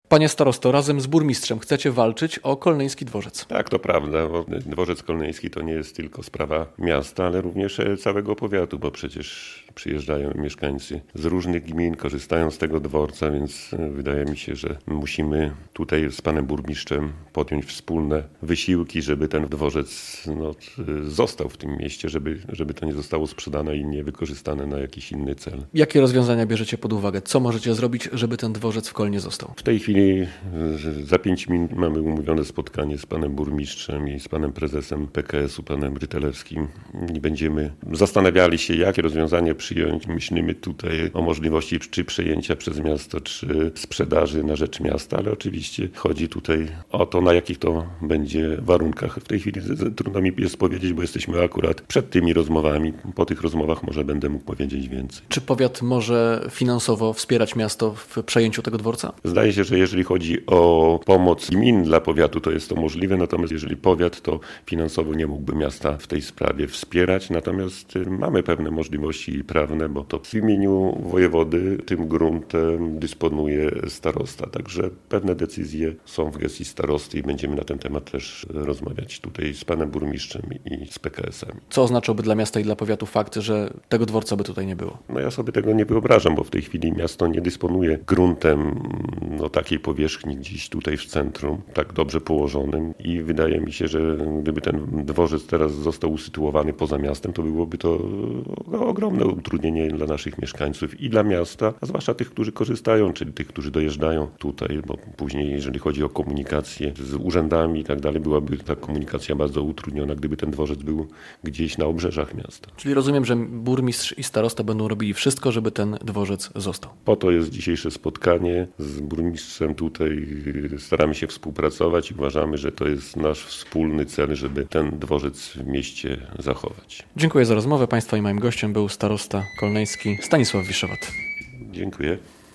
Panie starosto, razem z burmistrzem chcecie walczyć o Kolnyński dworzec. Tak, to prawda, bo dworzec kolnyński to nie jest tylko sprawa miasta, ale również całego powiatu, bo przecież przyjeżdżają mieszkańcy z różnych gmin, korzystają z tego dworca, więc wydaje mi się, że musimy tutaj z panem burmistrzem podjąć wspólne wysiłki, żeby ten dworzec został w tym mieście, żeby to nie zostało sprzedane i nie wykorzystane na jakiś inny cel. Jakie rozwiązania bierzecie pod uwagę? Co możecie zrobić, żeby ten dworzec w Kolnie został? W tej chwili za 5 minut mamy umówione spotkanie z panem burmistrzem i z panem prezesem PKS-u, panem Rytelewskim. I będziemy zastanawiali się, jakie rozwiązanie przyjąć. Myślimy tutaj o możliwości czy przejęcia przez miasto, czy sprzedaży na rzecz miasta, ale oczywiście chodzi tutaj o to, na jakich to będzie warunkach. W tej chwili trudno mi jest powiedzieć, bo jesteśmy akurat przed tymi rozmowami. Po tych rozmowach może będę mógł powiedzieć więcej. Czy powiat może finansowo wspierać miasto w przejęciu tego dworca? Zdaje się, że jeżeli chodzi o pomoc gmin dla powiatu, to jest to możliwe, natomiast jeżeli powiat, to finansowo nie mógłby miasta w tej sprawie wspierać, natomiast mamy pewne możliwości prawne, bo to w imieniu wojewody tym gruntem dysponuje starosta, także pewne decyzje są w gestii starosty i będziemy na ten temat też rozmawiać tutaj z panem burmistrzem i z PKS-em. Co oznaczałby dla miasta i dla powiatu fakt, że tego dworca by tutaj nie było? Ja sobie tego nie wyobrażam, bo w tej chwili miasto nie dysponuje gruntem takiej powierzchni gdzieś tutaj w centrum, tak dobrze położonym i wydaje mi się, że gdyby ten dworzec teraz został usytuowany poza miastem, to byłoby to ogromne utrudnienie dla naszych mieszkańców i dla miasta, a zwłaszcza tych, którzy korzystają, czyli tych, którzy dojeżdżają tutaj, bo później, jeżeli chodzi o komunikację z urzędami i tak dalej, byłaby ta komunikacja bardzo utrudniona, gdyby ten dworzec był gdzieś na obrzeżach miasta. Czyli rozumiem, że burmistrz i starosta będą robili wszystko, żeby ten dworzec został. Po to jest dzisiejsze spotkanie z burmistrzem tutaj. Staramy się współpracować i uważamy, że to jest nasz wspólny cel, żeby ten dworzec w mieście zachować. Dziękuję za rozmowę. Państwa i moim gościem był starosta kolnyński Stanisław Wiszowat. Dziękuję.